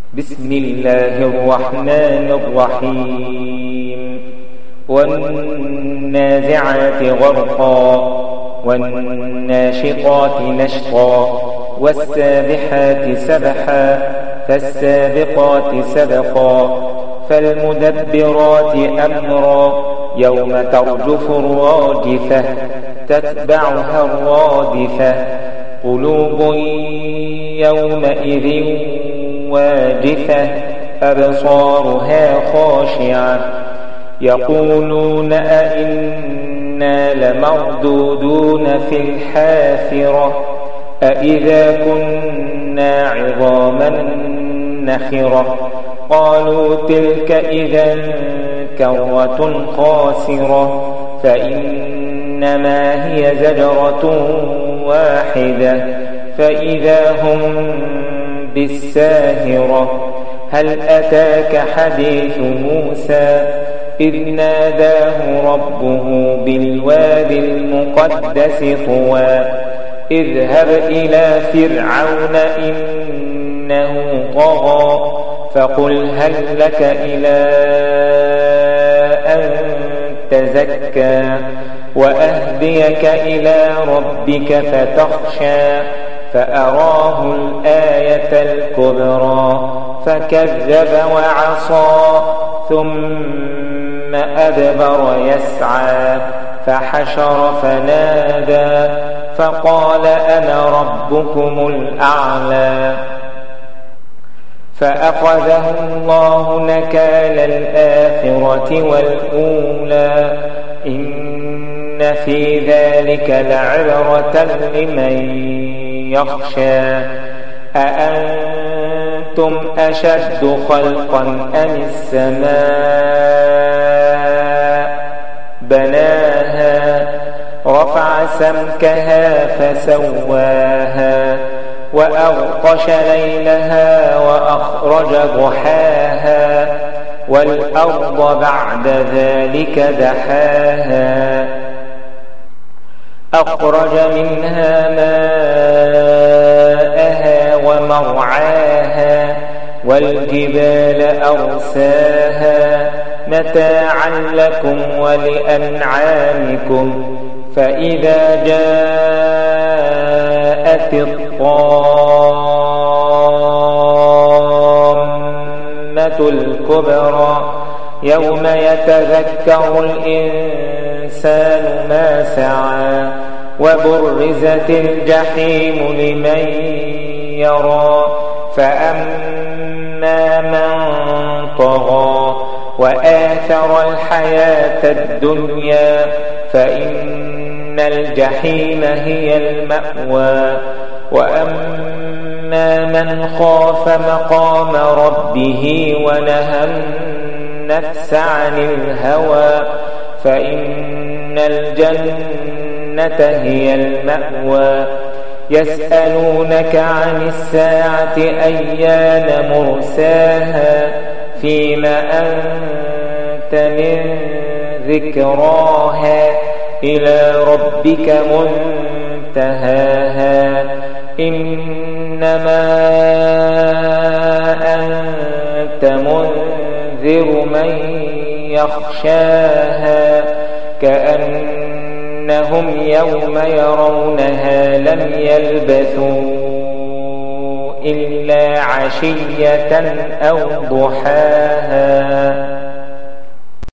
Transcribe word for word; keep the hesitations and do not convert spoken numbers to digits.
بسم الله الرحمن الرحيم والنازعات غرقا والناشطات نشطا والسابحات سبحا فالسابقات سبقا فالمدبرات أمرا يوم ترجف الراجفة تتبعها الرادفة قلوب يومئذ واجفة أبصارها خاشعة يقولون أئنا لمردودون في الحافرة أئذا كنا عظاما نخرة قالوا تلك إذا كرة خاسرة فإنما هي زجرة واحدة فإذا هم بالساهرة هل أتاك حديث موسى إذ ناداه ربه بالوادي المقدس طوى اذهب إلى فرعون إنه طغى فقل هل لك إلى أن تزكى وأهديك إلى ربك فتخشى فأراه الآية الكبرى فكذب وعصى ثم أدبر يسعى فحشر فنادى فقال أنا ربكم الأعلى فأخذه الله نكال الآخرة والأولى إن في ذلك لعبرة لمن يخشى أأنتم أشد خلقا أم السماء بناها رفع سمكها فسواها وأغطش ليلها وأخرج ضحاها والأرض بعد ذلك دحاها أخرج منها ماءها ومرعاها والجبال أرساها متاعا لكم ولأنعامكم فإذا جاءت الطامة الكبرى يوم يتذكر الإنسان ما سعى وبرزت الجحيم لمن يرى فأما من طغى وآثر الحياة الدنيا فإن الجحيم هي المأوى وأما من خاف مقام ربه ونهى النفس عن الهوى فإن الجنة هي المأوى يسألونك عن الساعة أيان مرساها فيما أنت من ذكراها إلى ربك منتهاها إنما أنت منذر من يخشاها كأنهم يوم يرونها لم يلبثوا إلا عشية أو ضحاها